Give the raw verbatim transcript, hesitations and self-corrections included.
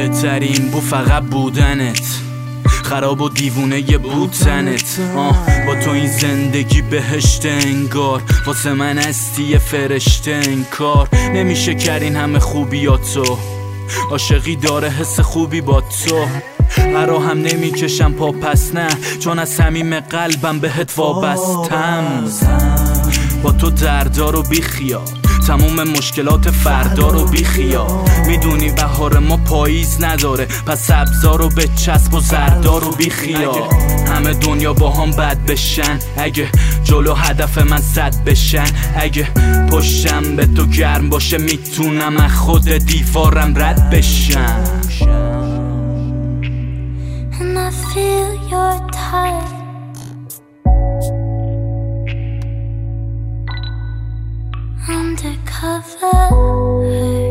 بهترین بو فقط بودنت، خراب و دیوونه یه بودنت. آه با تو این زندگی بهشت انگار، واسه من هستی یه فرشته انکار. نمیشه کرین همه خوبیاتو، عاشقی داره حس خوبی با تو. هرا هم نمیکشم پا پس نه، چون از صمیم قلبم بهت وابستم. با تو دردارو بیخیال، تموم مشکلات فردا رو بیخیال. میدونی بهار ما پاییز نداره، پس سبزا رو به چسب و زردا رو بیخیال. همه دنیا با هم بد بشن، اگه جلو هدف من صد بشن. اگه پشتم به تو گرم باشه میتونم از خود دیوارم رد بشم. And I feel your touch undercover.